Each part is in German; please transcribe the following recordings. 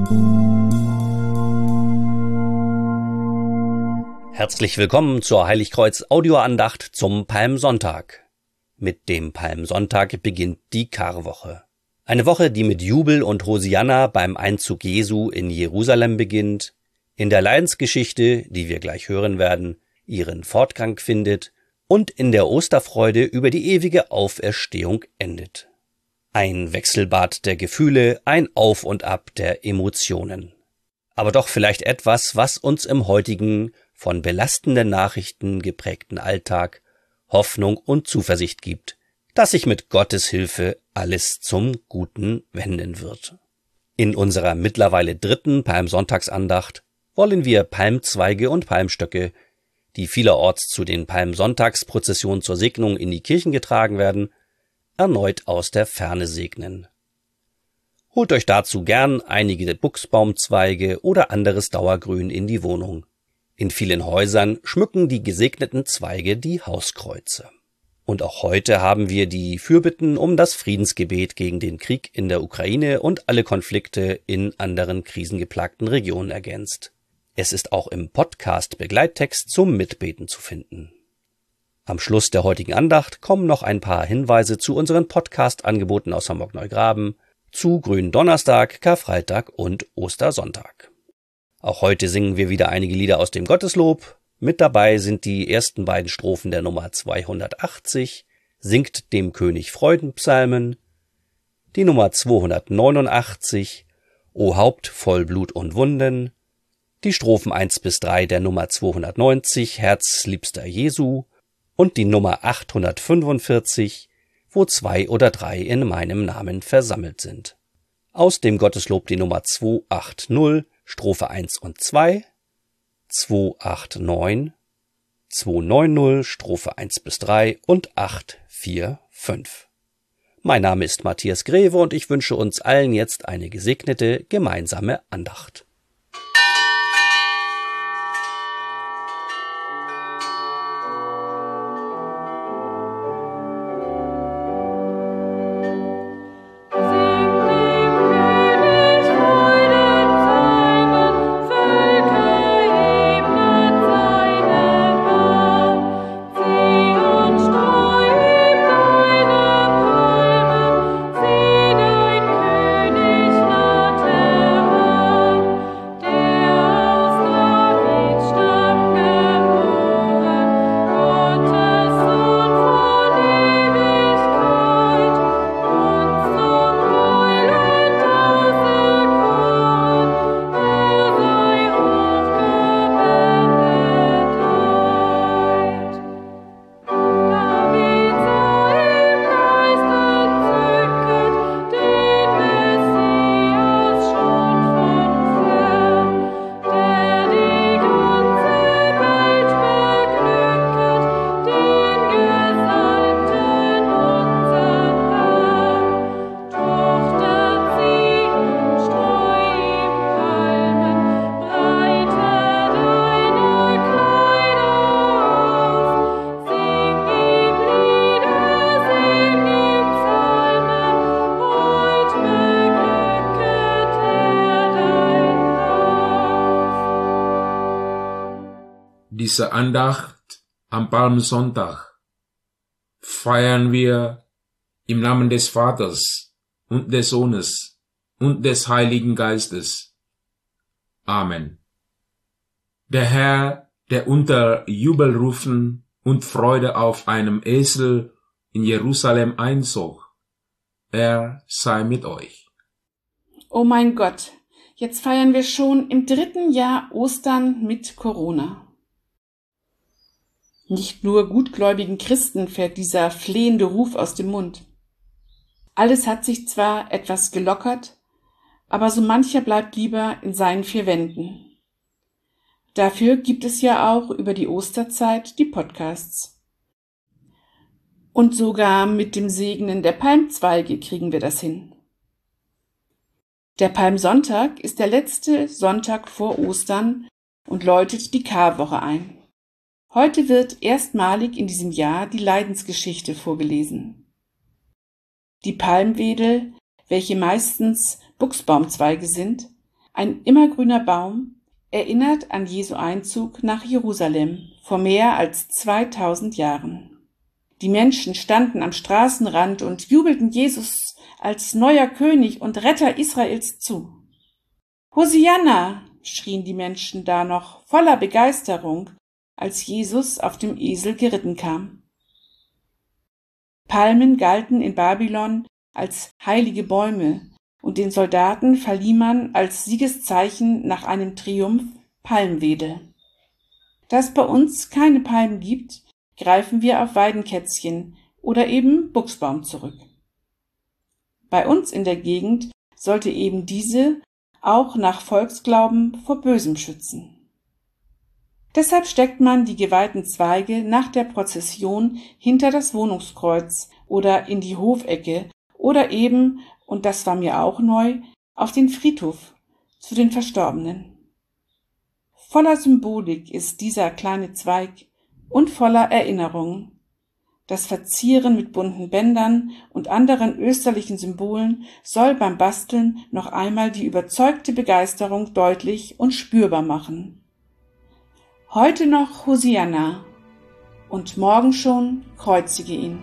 Herzlich willkommen zur Heiligkreuz-Audioandacht zum Palmsonntag. Mit dem Palmsonntag beginnt die Karwoche. Eine Woche, die mit Jubel und Hosianna beim Einzug Jesu in Jerusalem beginnt, in der Leidensgeschichte, die wir gleich hören werden, ihren Fortgang findet und in der Osterfreude über die ewige Auferstehung endet. Ein Wechselbad der Gefühle, ein Auf und Ab der Emotionen. Aber doch vielleicht etwas, was uns im heutigen, von belastenden Nachrichten geprägten Alltag Hoffnung und Zuversicht gibt, dass sich mit Gottes Hilfe alles zum Guten wenden wird. In unserer mittlerweile 3. Palmsonntagsandacht wollen wir Palmzweige und Palmstöcke, die vielerorts zu den Palmsonntagsprozessionen zur Segnung in die Kirchen getragen werden, erneut aus der Ferne segnen. Holt euch dazu gern einige Buchsbaumzweige oder anderes Dauergrün in die Wohnung. In vielen Häusern schmücken die gesegneten Zweige die Hauskreuze. Und auch heute haben wir die Fürbitten um das Friedensgebet gegen den Krieg in der Ukraine und alle Konflikte in anderen krisengeplagten Regionen ergänzt. Es ist auch im Podcast Begleittext zum Mitbeten zu finden. Am Schluss der heutigen Andacht kommen noch ein paar Hinweise zu unseren Podcast-Angeboten aus Hamburg-Neugraben, zu Gründonnerstag, Karfreitag und Ostersonntag. Auch heute singen wir wieder einige Lieder aus dem Gotteslob. Mit dabei sind die ersten beiden Strophen der Nummer 280, Singt dem König Freudenpsalmen, die Nummer 289, O Haupt voll Blut und Wunden, die Strophen 1 bis 3 der Nummer 290, Herzliebster Jesu, und die Nummer 845, wo 2 oder 3 in meinem Namen versammelt sind. Aus dem Gotteslob die Nummer 280, Strophe 1 und 2, 289, 290, Strophe 1 bis 3 und 845. Mein Name ist Matthias Greve und ich wünsche uns allen jetzt eine gesegnete gemeinsame Andacht. Diese Andacht am Palmsonntag feiern wir im Namen des Vaters und des Sohnes und des Heiligen Geistes. Amen. Der Herr, der unter Jubelrufen und Freude auf einem Esel in Jerusalem einzog, er sei mit euch. Oh mein Gott, jetzt feiern wir schon im 3. Jahr Ostern mit Corona. Nicht nur gutgläubigen Christen fährt dieser flehende Ruf aus dem Mund. Alles hat sich zwar etwas gelockert, aber so mancher bleibt lieber in seinen 4 Wänden. Dafür gibt es ja auch über die Osterzeit die Podcasts. Und sogar mit dem Segnen der Palmzweige kriegen wir das hin. Der Palmsonntag ist der letzte Sonntag vor Ostern und läutet die Karwoche ein. Heute wird erstmalig in diesem Jahr die Leidensgeschichte vorgelesen. Die Palmwedel, welche meistens Buchsbaumzweige sind, Ein immergrüner Baum erinnert an Jesu Einzug nach Jerusalem vor mehr als 2000 Jahren. Die Menschen standen am Straßenrand und jubelten Jesus als neuer König und Retter Israels zu. Hosianna, schrien die Menschen da noch voller Begeisterung, als Jesus auf dem Esel geritten kam. Palmen galten in Babylon als heilige Bäume, und den Soldaten verlieh man als Siegeszeichen nach einem Triumph Palmwedel. Da es bei uns keine Palmen gibt, greifen wir auf Weidenkätzchen oder eben Buchsbaum zurück. Bei uns in der Gegend sollte eben diese auch nach Volksglauben vor Bösem schützen. Deshalb steckt man die geweihten Zweige nach der Prozession hinter das Wohnungskreuz oder in die Hofecke oder eben, und das war mir auch neu, auf den Friedhof zu den Verstorbenen. Voller Symbolik ist dieser kleine Zweig und voller Erinnerungen. Das Verzieren mit bunten Bändern und anderen österlichen Symbolen soll beim Basteln noch einmal die überzeugte Begeisterung deutlich und spürbar machen. Heute noch Hosianna und morgen schon kreuzige ihn.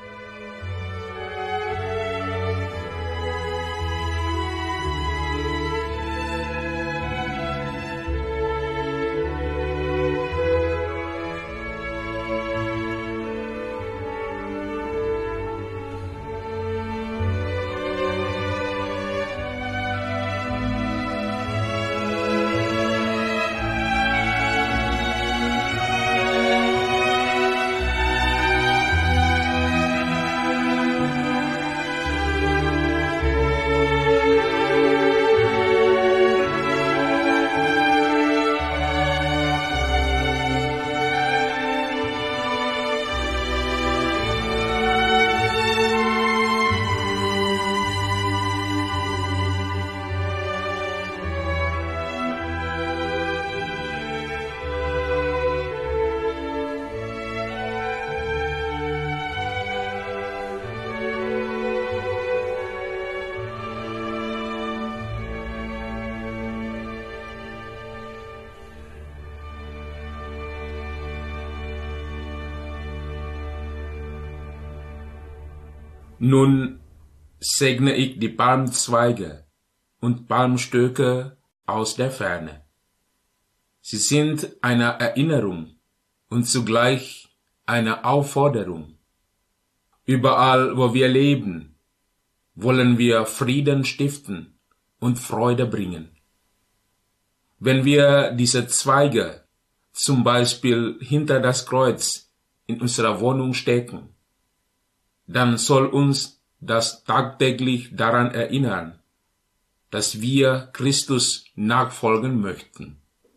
Nun segne ich die Palmzweige und Palmstöcke aus der Ferne. Sie sind eine Erinnerung und zugleich eine Aufforderung. Überall, wo wir leben, wollen wir Frieden stiften und Freude bringen. Wenn wir diese Zweige zum Beispiel hinter das Kreuz in unserer Wohnung stecken, dann soll uns das tagtäglich daran erinnern, dass wir Christus nachfolgen möchten.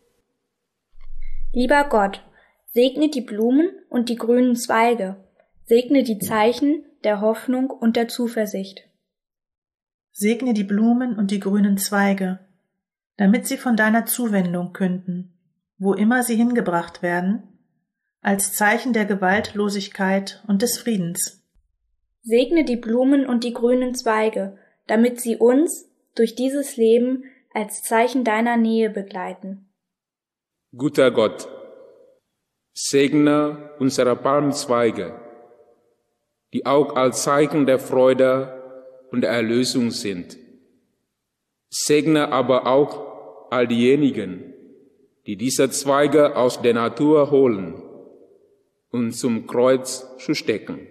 Lieber Gott, segne die Blumen und die grünen Zweige, segne die Zeichen der Hoffnung und der Zuversicht. Segne die Blumen und die grünen Zweige, damit sie von deiner Zuwendung künden, wo immer sie hingebracht werden, als Zeichen der Gewaltlosigkeit und des Friedens. Segne die Blumen und die grünen Zweige, damit sie uns durch dieses Leben als Zeichen deiner Nähe begleiten. Guter Gott, segne unsere Palmzweige, die auch als Zeichen der Freude und der Erlösung sind. Segne aber auch all diejenigen, die diese Zweige aus der Natur holen und zum Kreuz zu stecken.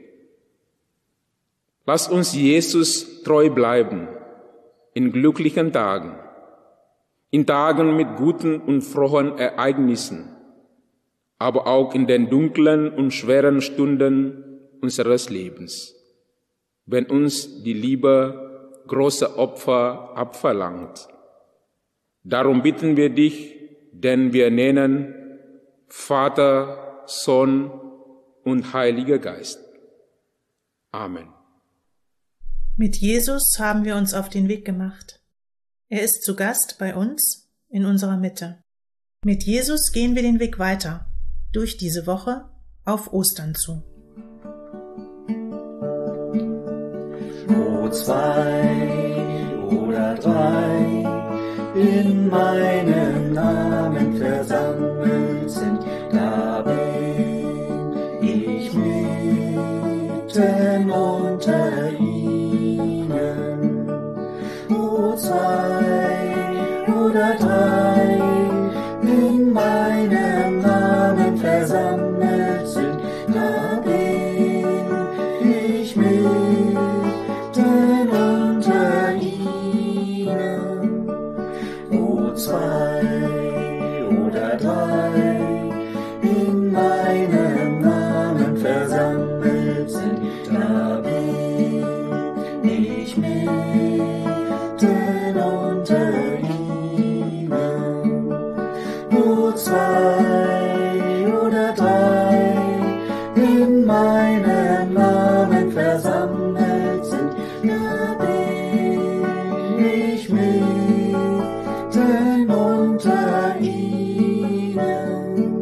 Lass uns Jesus treu bleiben in glücklichen Tagen, in Tagen mit guten und frohen Ereignissen, aber auch in den dunklen und schweren Stunden unseres Lebens, wenn uns die Liebe große Opfer abverlangt. Darum bitten wir dich, denn wir nennen Vater, Sohn und Heiliger Geist. Amen. Mit Jesus haben wir uns auf den Weg gemacht. Er ist zu Gast bei uns in unserer Mitte. Mit Jesus gehen wir den Weg weiter, durch diese Woche auf Ostern zu. Wo zwei oder drei in meinem Namen versammelt sind, da bin ich mitten unter ihnen. Wo zwei oder drei in meinem Namen versammelt sind, da bin ich mitten unter ihnen. Wo zwei oder drei in meinem Namen versammelt sind, da bin ich mitten unter ihnen. Wo zwei oder drei in meinem Namen versammelt sind, da bin ich mitten unter ihnen.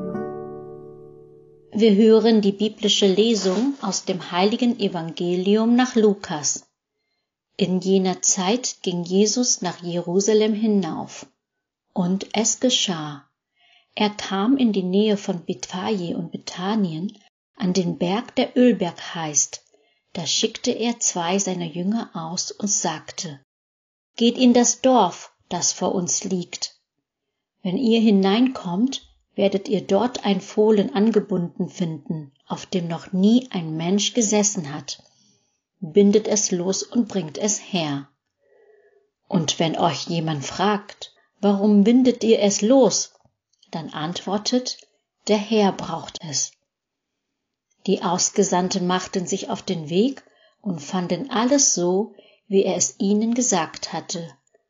Wir hören die biblische Lesung aus dem heiligen Evangelium nach Lukas. In jener Zeit ging Jesus nach Jerusalem hinauf. Und es geschah. Er kam in die Nähe von Bethphage und Bethanien, an den Berg, der Ölberg heißt. Da schickte er 2 seiner Jünger aus und sagte: Geht in das Dorf, das vor uns liegt. Wenn ihr hineinkommt, werdet ihr dort ein Fohlen angebunden finden, auf dem noch nie ein Mensch gesessen hat. Bindet es los und bringt es her. Und wenn euch jemand fragt: Warum bindet ihr es los? Dann antwortet: Der Herr braucht es. Die Ausgesandten machten sich auf den Weg und fanden alles so, wie er es ihnen gesagt hatte.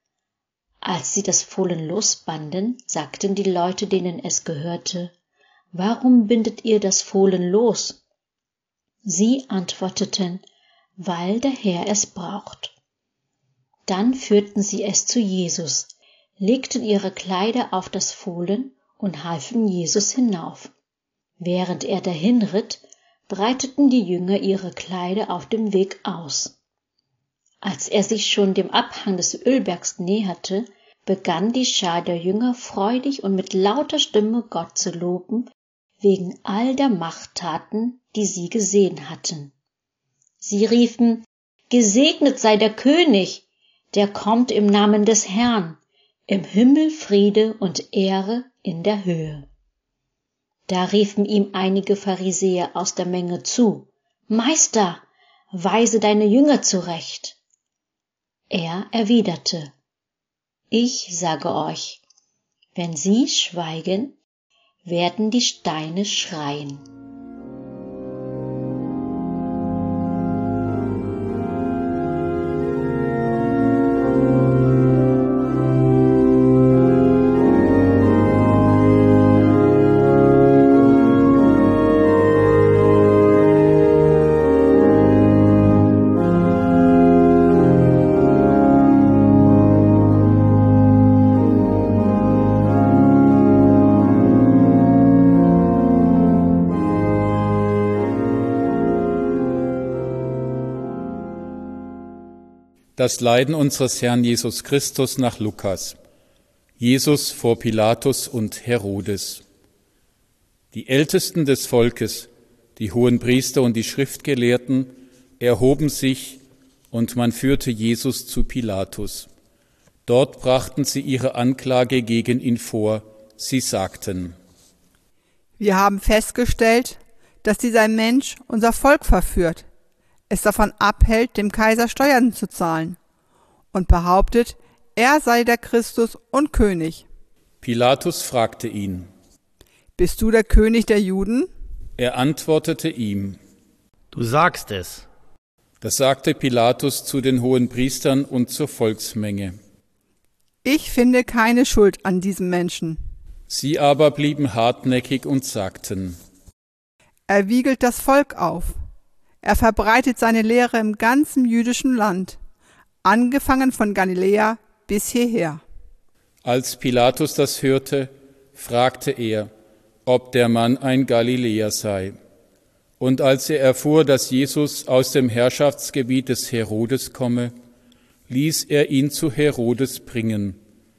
Als sie das Fohlen losbanden, sagten die Leute, denen es gehörte: Warum bindet ihr das Fohlen los? Sie antworteten: Weil der Herr es braucht. Dann führten sie es zu Jesus, legten ihre Kleider auf das Fohlen und halfen Jesus hinauf. Während er dahin ritt, breiteten die Jünger ihre Kleider auf dem Weg aus. Als er sich schon dem Abhang des Ölbergs näherte, begann die Schar der Jünger freudig und mit lauter Stimme Gott zu loben, wegen all der Machttaten, die sie gesehen hatten. Sie riefen: Gesegnet sei der König, der kommt im Namen des Herrn, im Himmel Friede und Ehre in der Höhe. Da riefen ihm einige Pharisäer aus der Menge zu: Meister, weise deine Jünger zurecht. Er erwiderte: Ich sage euch, wenn sie schweigen, werden die Steine schreien. Das Leiden unseres Herrn Jesus Christus nach Lukas. Jesus vor Pilatus und Herodes. Die Ältesten des Volkes, die Hohenpriester und die Schriftgelehrten erhoben sich, und man führte Jesus zu Pilatus. Dort brachten sie ihre Anklage gegen ihn vor. Sie sagten: Wir haben festgestellt, dass dieser Mensch unser Volk verführt, es davon abhält, dem Kaiser Steuern zu zahlen, und behauptet, er sei der Christus und König. Pilatus fragte ihn: Bist du der König der Juden? Er antwortete ihm: Du sagst es. Das sagte Pilatus zu den Hohenpriestern und zur Volksmenge. Ich finde keine Schuld an diesem Menschen. Sie aber blieben hartnäckig und sagten: Er wiegelt das Volk auf. Er verbreitet seine Lehre im ganzen jüdischen Land, angefangen von Galiläa bis hierher. Als Pilatus das hörte, fragte er, ob der Mann ein Galiläer sei. Und als er erfuhr, dass Jesus aus dem Herrschaftsgebiet des Herodes komme, ließ er ihn zu Herodes bringen.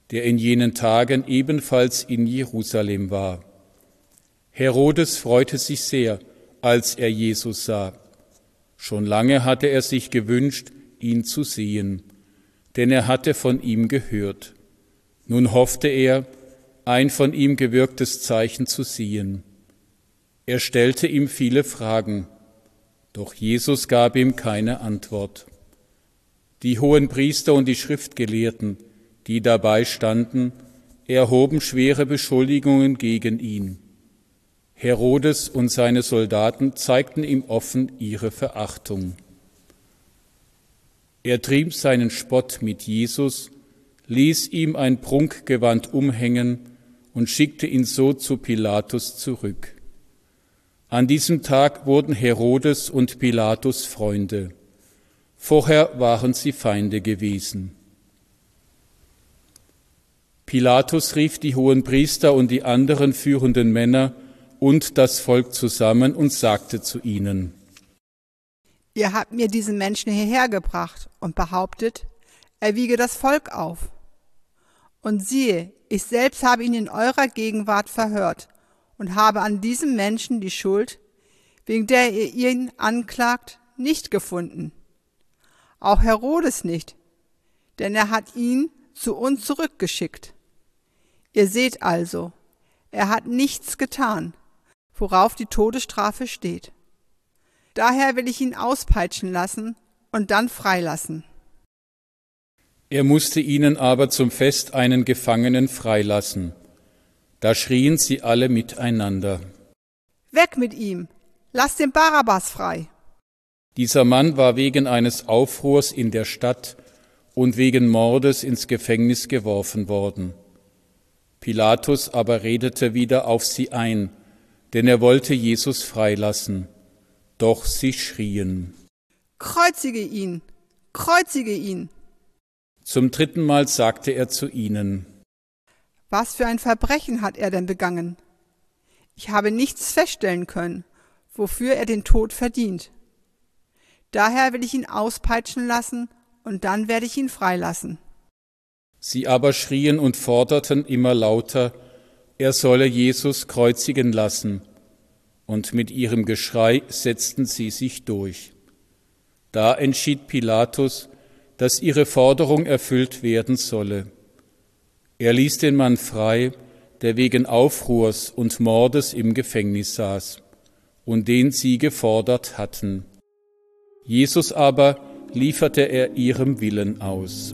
der in jenen Tagen ebenfalls in Jerusalem war. Herodes freute sich sehr, als er Jesus sah. Schon lange hatte er sich gewünscht, ihn zu sehen, denn er hatte von ihm gehört. Nun hoffte er, ein von ihm gewirktes Zeichen zu sehen. Er stellte ihm viele Fragen, doch Jesus gab ihm keine Antwort. Die Hohenpriester und die Schriftgelehrten, die dabei standen, erhoben schwere Beschuldigungen gegen ihn. Herodes und seine Soldaten zeigten ihm offen ihre Verachtung. Er trieb seinen Spott mit Jesus, ließ ihm ein Prunkgewand umhängen und schickte ihn so zu Pilatus zurück. An diesem Tag wurden Herodes und Pilatus Freunde. Vorher waren sie Feinde gewesen. Pilatus rief die Hohenpriester und die anderen führenden Männer und das Volk zusammen und sagte zu ihnen: Ihr habt mir diesen Menschen hierher gebracht und behauptet, er wiege das Volk auf. Und siehe, ich selbst habe ihn in eurer Gegenwart verhört und habe an diesem Menschen die Schuld, wegen der ihr ihn anklagt, nicht gefunden. Auch Herodes nicht, denn er hat ihn zu uns zurückgeschickt. Ihr seht also, er hat nichts getan, worauf die Todesstrafe steht. Daher will ich ihn auspeitschen lassen und dann freilassen. Er musste ihnen aber zum Fest einen Gefangenen freilassen. Da schrien sie alle miteinander: Weg mit ihm! Lasst den Barabbas frei! Dieser Mann war wegen eines Aufruhrs in der Stadt und wegen Mordes ins Gefängnis geworfen worden. Pilatus aber redete wieder auf sie ein, denn er wollte Jesus freilassen. Doch sie schrien: Kreuzige ihn! Kreuzige ihn! Zum 3. Mal sagte er zu ihnen: Was für ein Verbrechen hat er denn begangen? Ich habe nichts feststellen können, wofür er den Tod verdient. Daher will ich ihn auspeitschen lassen und dann werde ich ihn freilassen. Sie aber schrien und forderten immer lauter, er solle Jesus kreuzigen lassen. Und mit ihrem Geschrei setzten sie sich durch. Da entschied Pilatus, dass ihre Forderung erfüllt werden solle. Er ließ den Mann frei, der wegen Aufruhrs und Mordes im Gefängnis saß und den sie gefordert hatten. Jesus aber lieferte er ihrem Willen aus.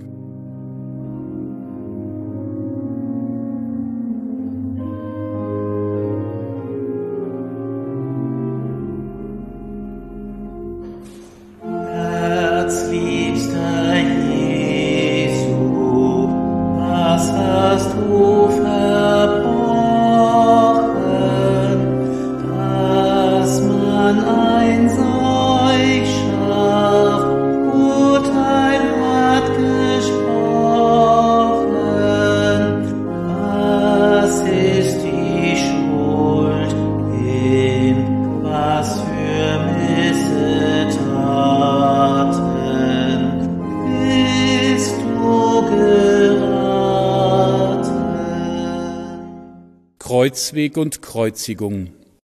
Kreuzweg und Kreuzigung.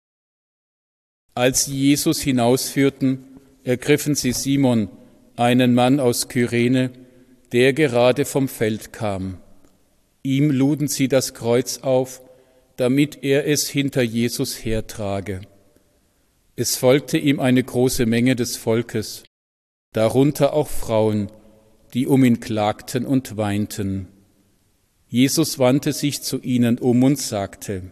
Als sie Jesus hinausführten, ergriffen sie Simon, einen Mann aus Kyrene, der gerade vom Feld kam. Ihm luden sie das Kreuz auf, damit er es hinter Jesus hertrage. Es folgte ihm eine große Menge des Volkes, darunter auch Frauen, die um ihn klagten und weinten. Jesus wandte sich zu ihnen um und sagte: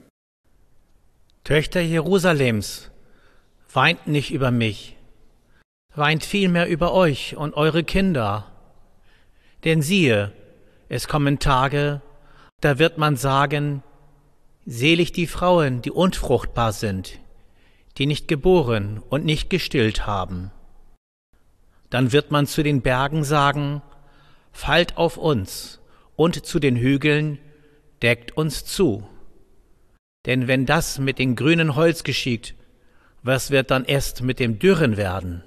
Töchter Jerusalems, weint nicht über mich, weint vielmehr über euch und eure Kinder. Denn siehe, es kommen Tage, da wird man sagen, selig die Frauen, die unfruchtbar sind, die nicht geboren und nicht gestillt haben. Dann wird man zu den Bergen sagen, fallt auf uns, und zu den Hügeln, deckt uns zu. Denn wenn das mit dem grünen Holz geschieht, was wird dann erst mit dem Dürren werden?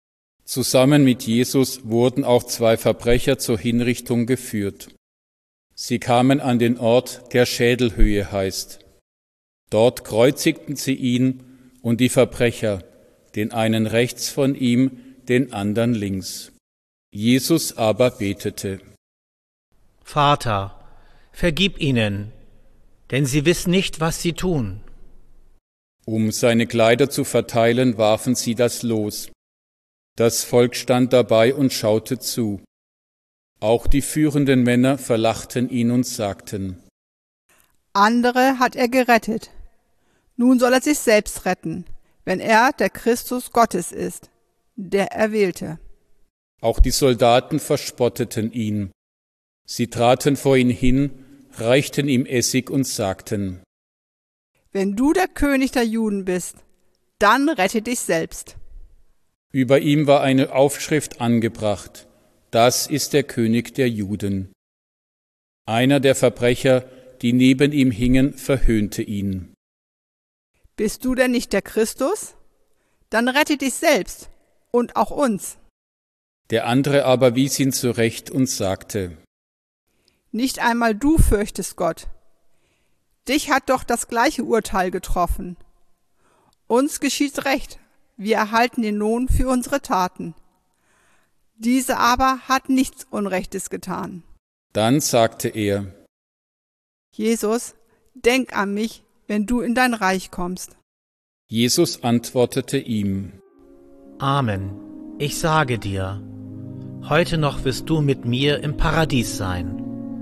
Zusammen mit Jesus wurden auch 2 Verbrecher zur Hinrichtung geführt. Sie kamen an den Ort, der Schädelhöhe heißt. Dort kreuzigten sie ihn und die Verbrecher, den einen rechts von ihm, den anderen links. Jesus aber betete: Vater, vergib ihnen, denn sie wissen nicht, was sie tun. Um seine Kleider zu verteilen, warfen sie das Los. Das Volk stand dabei und schaute zu. Auch die führenden Männer verlachten ihn und sagten: Andere hat er gerettet. Nun soll er sich selbst retten, wenn er der Christus Gottes ist, der Erwählte. Auch die Soldaten verspotteten ihn. Sie traten vor ihn hin, reichten ihm Essig und sagten: Wenn du der König der Juden bist, dann rette dich selbst. Über ihm war eine Aufschrift angebracht: Das ist der König der Juden. Einer der Verbrecher, die neben ihm hingen, verhöhnte ihn. Bist du denn nicht der Christus? Dann rette dich selbst und auch uns. Der andere aber wies ihn zurecht und sagte: Nicht einmal du fürchtest Gott. Dich hat doch das gleiche Urteil getroffen. Uns geschieht Recht, wir erhalten den Lohn für unsere Taten. Diese aber hat nichts Unrechtes getan. Dann sagte er: Jesus, denk an mich, wenn du in dein Reich kommst. Jesus antwortete ihm: Amen, ich sage dir, heute noch wirst du mit mir im Paradies sein.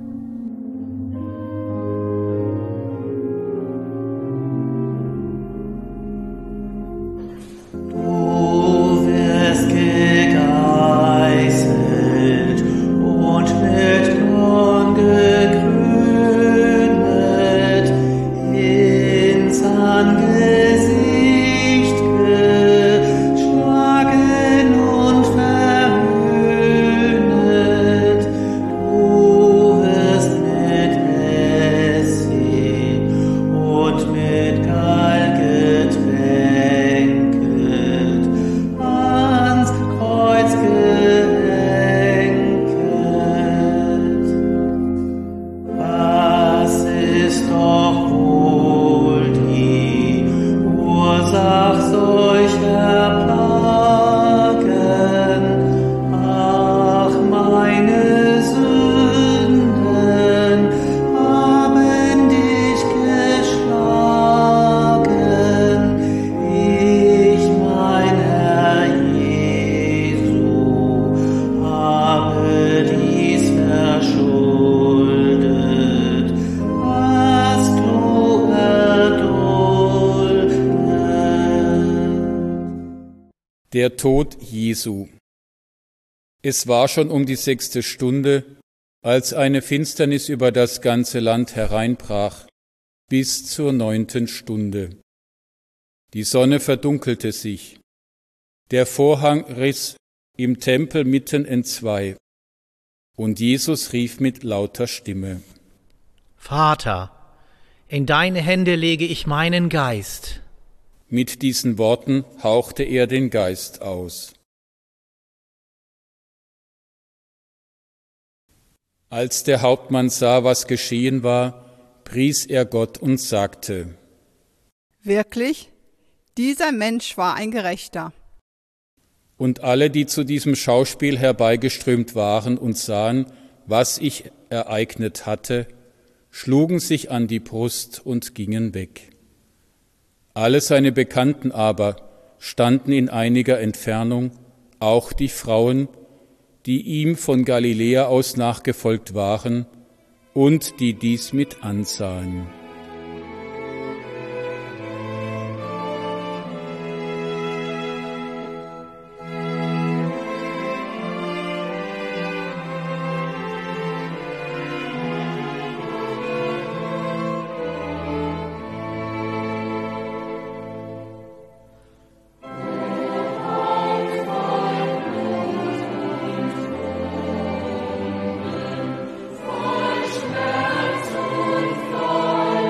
Du wirst gegeißelt und mit Dorn gekrönet, ins Angesicht geschlagen und verhöhnet. Du wirst mit Essig und mit Gall getränket, ans Kreuz gehängt. Was ist doch wohl die Ursach solcher Plagen? Ach, meine Sünden haben dich geschlagen. Ich, mein Herr Jesu, habe dies verschuldet, was du erduldet. Der Tod Jesu. Es war schon um die 6. Stunde, als eine Finsternis über das ganze Land hereinbrach, bis zur 9. Stunde. Die Sonne verdunkelte sich. Der Vorhang riss im Tempel mitten entzwei. Und Jesus rief mit lauter Stimme: Vater, in deine Hände lege ich meinen Geist. Mit diesen Worten hauchte er den Geist aus. Als der Hauptmann sah, was geschehen war, pries er Gott und sagte: Wirklich, dieser Mensch war ein Gerechter. Und alle, die zu diesem Schauspiel herbeigeströmt waren und sahen, was sich ereignet hatte, schlugen sich an die Brust und gingen weg. Alle seine Bekannten aber standen in einiger Entfernung, auch die Frauen, die ihm von Galiläa aus nachgefolgt waren und die dies mit ansahen. Schmerz und Freude.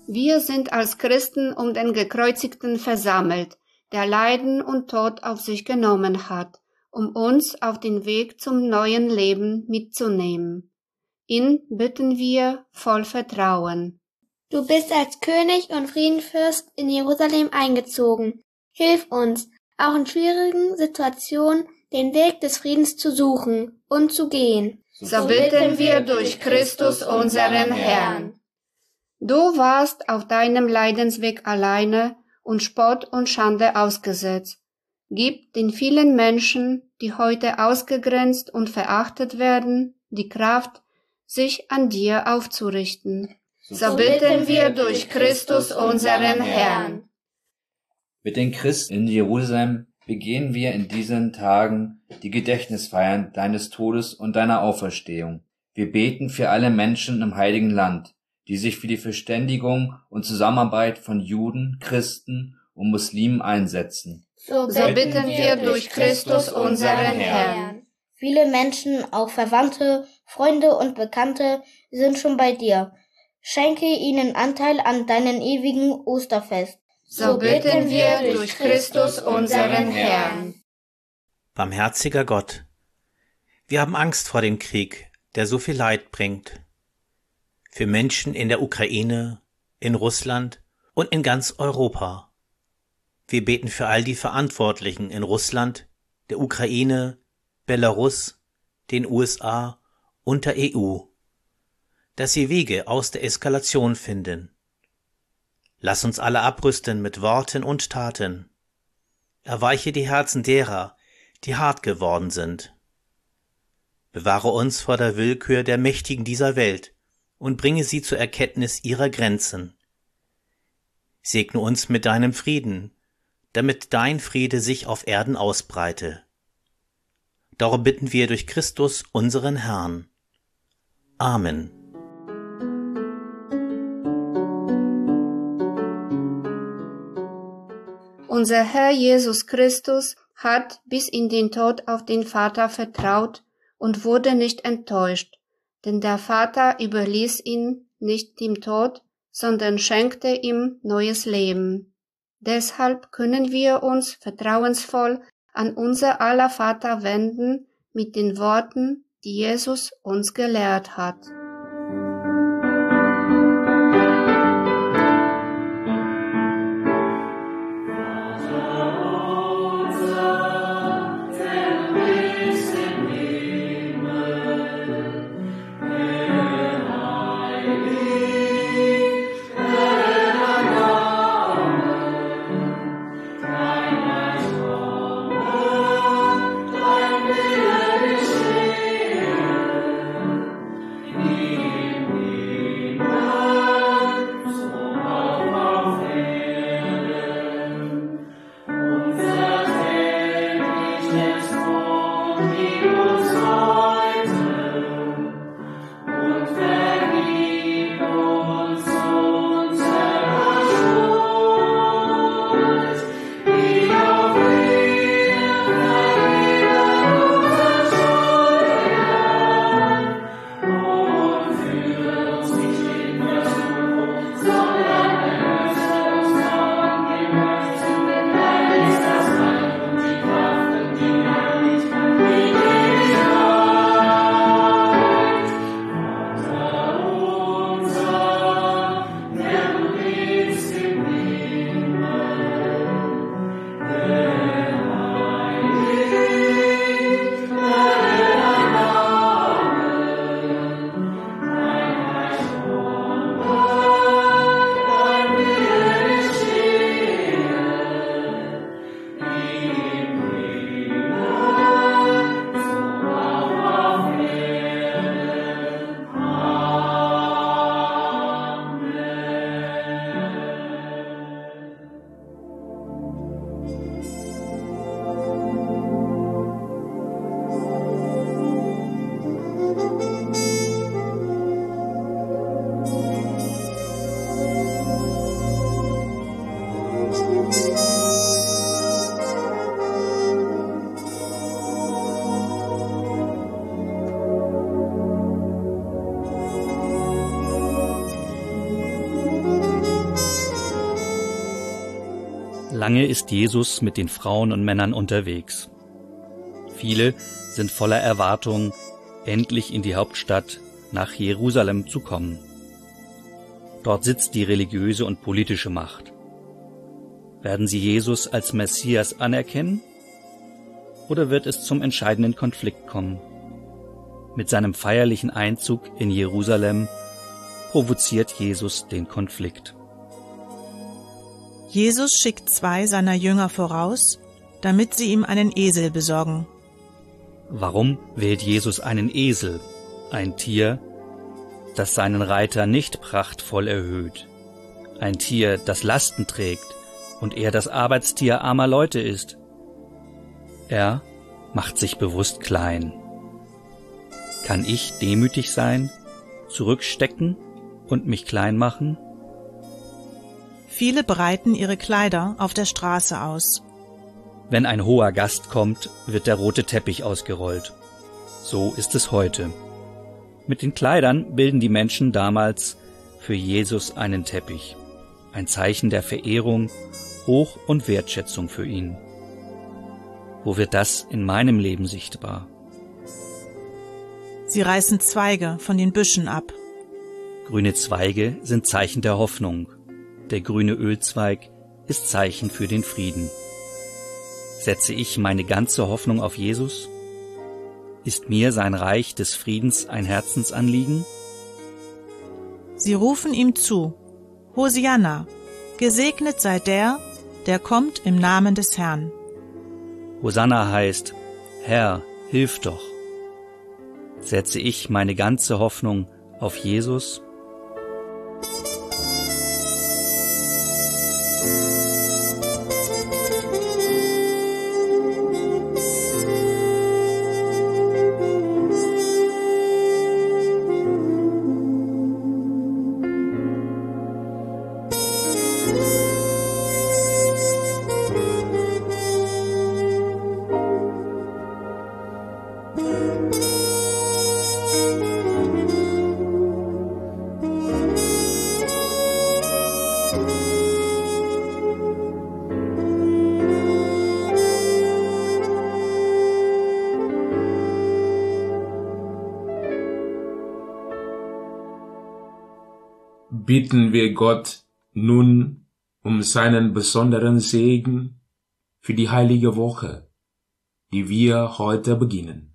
Wir sind als Christen um den Gekreuzigten versammelt, der Leiden und Tod auf sich genommen hat, um uns auf den Weg zum neuen Leben mitzunehmen. Ihn bitten wir voll Vertrauen. Du bist als König und Friedenfürst in Jerusalem eingezogen. Hilf uns, auch in schwierigen Situationen, den Weg des Friedens zu suchen und zu gehen. So bitten wir durch Christus unseren Herrn. Du warst auf deinem Leidensweg alleine und Spott und Schande ausgesetzt. Gib den vielen Menschen, die heute ausgegrenzt und verachtet werden, die Kraft, sich an dir aufzurichten. So bitten wir durch Christus unseren Herrn. Mit den Christen in Jerusalem begehen wir in diesen Tagen die Gedächtnisfeiern deines Todes und deiner Auferstehung. Wir beten für alle Menschen im Heiligen Land, die sich für die Verständigung und Zusammenarbeit von Juden, Christen und Muslimen einsetzen. So bitten wir durch Christus unseren Herrn. Viele Menschen, auch Verwandte, Freunde und Bekannte, sind schon bei dir. Schenke ihnen Anteil an deinem ewigen Osterfest. So bitten wir durch Christus unseren Herrn. Barmherziger Gott, wir haben Angst vor dem Krieg, der so viel Leid bringt. Für Menschen in der Ukraine, in Russland und in ganz Europa. Wir beten für all die Verantwortlichen in Russland, der Ukraine, Belarus, den USA und der EU, dass sie Wege aus der Eskalation finden. Lass uns alle abrüsten mit Worten und Taten. Erweiche die Herzen derer, die hart geworden sind. Bewahre uns vor der Willkür der Mächtigen dieser Welt und bringe sie zur Erkenntnis ihrer Grenzen. Segne uns mit deinem Frieden, damit dein Friede sich auf Erden ausbreite. Darum bitten wir durch Christus unseren Herrn. Amen. Unser Herr Jesus Christus hat bis in den Tod auf den Vater vertraut und wurde nicht enttäuscht, denn der Vater überließ ihn nicht dem Tod, sondern schenkte ihm neues Leben. Deshalb können wir uns vertrauensvoll an unser aller Vater wenden mit den Worten, die Jesus uns gelehrt hat. lange ist Jesus mit den Frauen und Männern unterwegs. Viele sind voller Erwartung, endlich in die Hauptstadt nach Jerusalem zu kommen. Dort sitzt die religiöse und politische Macht. Werden sie Jesus als Messias anerkennen? Oder wird es zum entscheidenden Konflikt kommen? Mit seinem feierlichen Einzug in Jerusalem provoziert Jesus den Konflikt. Jesus schickt 2 seiner Jünger voraus, damit sie ihm einen Esel besorgen. Warum wählt Jesus einen Esel, ein Tier, das seinen Reiter nicht prachtvoll erhöht, ein Tier, das Lasten trägt und eher das Arbeitstier armer Leute ist? Er macht sich bewusst klein. Kann ich demütig sein, zurückstecken und mich klein machen? Viele breiten ihre Kleider auf der Straße aus. Wenn ein hoher Gast kommt, wird der rote Teppich ausgerollt. So ist es heute. Mit den Kleidern bilden die Menschen damals für Jesus einen Teppich, ein Zeichen der Verehrung, Hoch- und Wertschätzung für ihn. Wo wird das in meinem Leben sichtbar? Sie reißen Zweige von den Büschen ab. Grüne Zweige sind Zeichen der Hoffnung. Der grüne Ölzweig ist Zeichen für den Frieden. Setze ich meine ganze Hoffnung auf Jesus? Ist mir sein Reich des Friedens ein Herzensanliegen? Sie rufen ihm zu: Hosianna, gesegnet sei der, der kommt im Namen des Herrn. Hosanna heißt: Herr, hilf doch. Setze ich meine ganze Hoffnung auf Jesus? Bitten wir Gott nun um seinen besonderen Segen für die heilige Woche, die wir heute beginnen.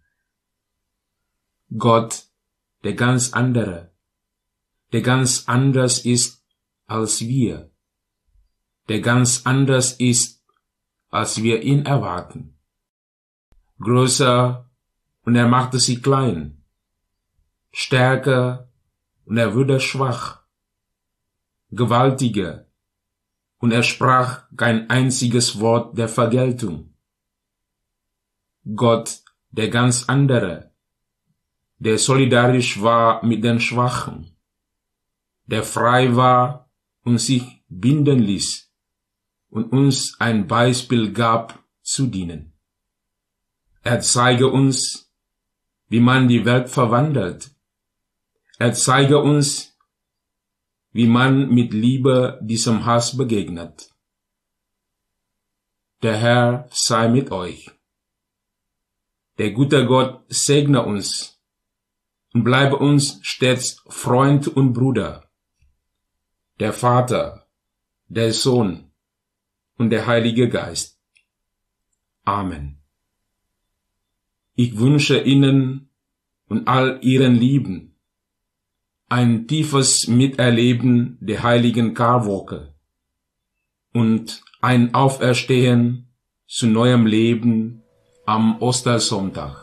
Gott, der ganz andere, der ganz anders ist als wir, der ganz anders ist, als wir ihn erwarten. Größer, und er machte sie klein, stärker, und er wurde schwach, gewaltiger, und er sprach kein einziges Wort der Vergeltung. Gott, der ganz andere, der solidarisch war mit den Schwachen, der frei war und sich binden ließ und uns ein Beispiel gab zu dienen. Er zeige uns, wie man die Welt verwandelt. Er zeige uns, wie man mit Liebe diesem Hass begegnet. Der Herr sei mit euch. Der gute Gott segne uns und bleibe uns stets Freund und Bruder, der Vater, der Sohn und der Heilige Geist. Amen. Ich wünsche Ihnen und all Ihren Lieben ein tiefes Miterleben der heiligen Karwoche und ein Auferstehen zu neuem Leben am Ostersonntag.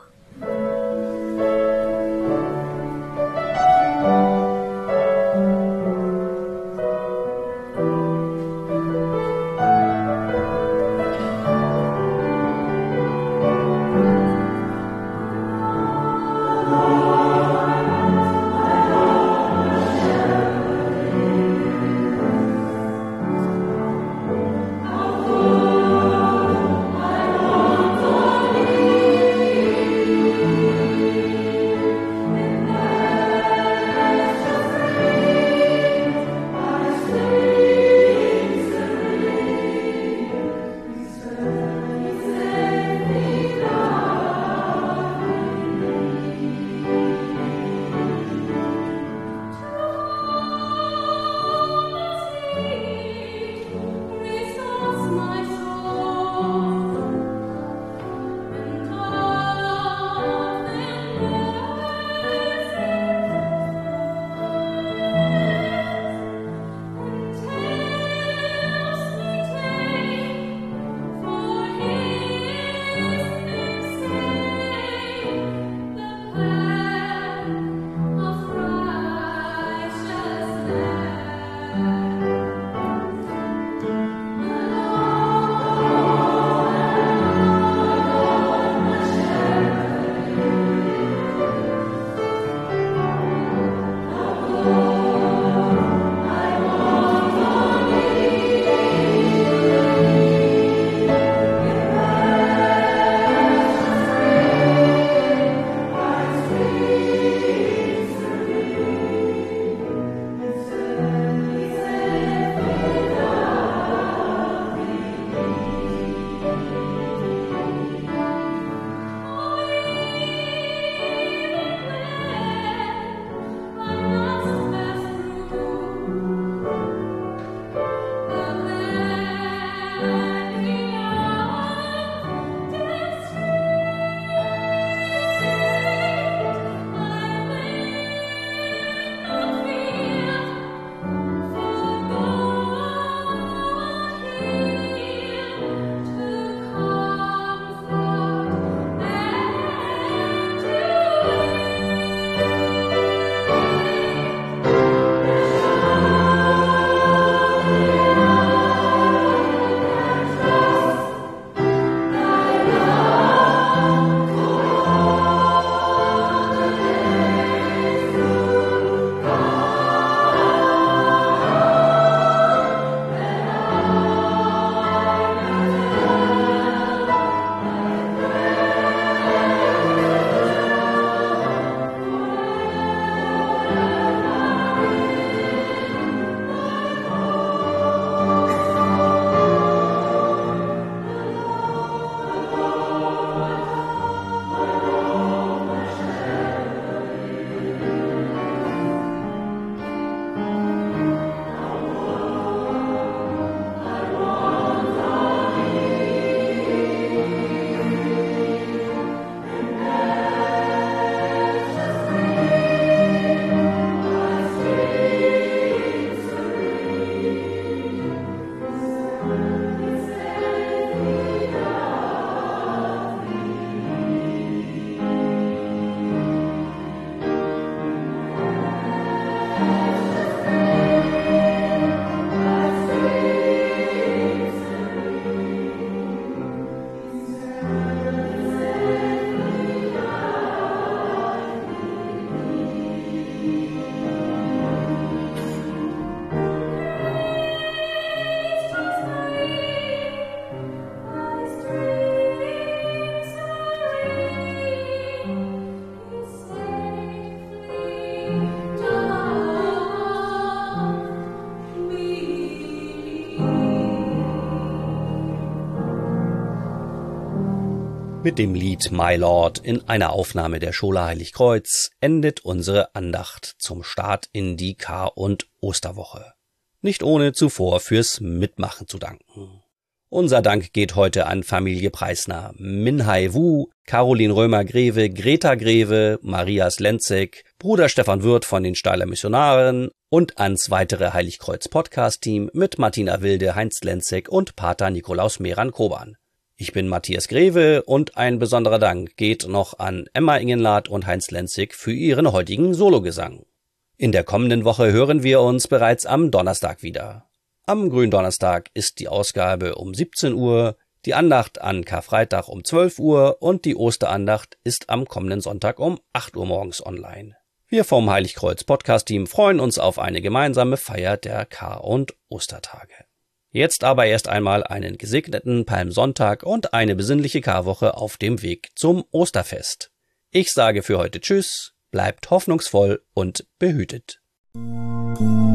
Mit dem Lied My Lord in einer Aufnahme der Schola Heiligkreuz endet unsere Andacht zum Start in die Kar- und Osterwoche. Nicht ohne zuvor fürs Mitmachen zu danken. Unser Dank geht heute an Familie Preisner, Minhai Wu, Caroline Römer-Greve, Greta Greve, Marias Lenzek, Bruder Stefan Wirth von den Steiler Missionaren und ans weitere Heiligkreuz-Podcast-Team mit Martina Wilde, Heinz Lenzek und Pater Nikolaus Meran-Koban. Ich bin Matthias Greve und ein besonderer Dank geht noch an Emma Ingenlath und Heinz Lenzig für ihren heutigen Sologesang. In der kommenden Woche hören wir uns bereits am Donnerstag wieder. Am Gründonnerstag ist die Ausgabe um 17 Uhr, die Andacht an Karfreitag um 12 Uhr und die Osterandacht ist am kommenden Sonntag um 8 Uhr morgens online. Wir vom Heiligkreuz-Podcast-Team freuen uns auf eine gemeinsame Feier der Kar- und Ostertage. Jetzt aber erst einmal einen gesegneten Palmsonntag und eine besinnliche Karwoche auf dem Weg zum Osterfest. Ich sage für heute Tschüss, bleibt hoffnungsvoll und behütet.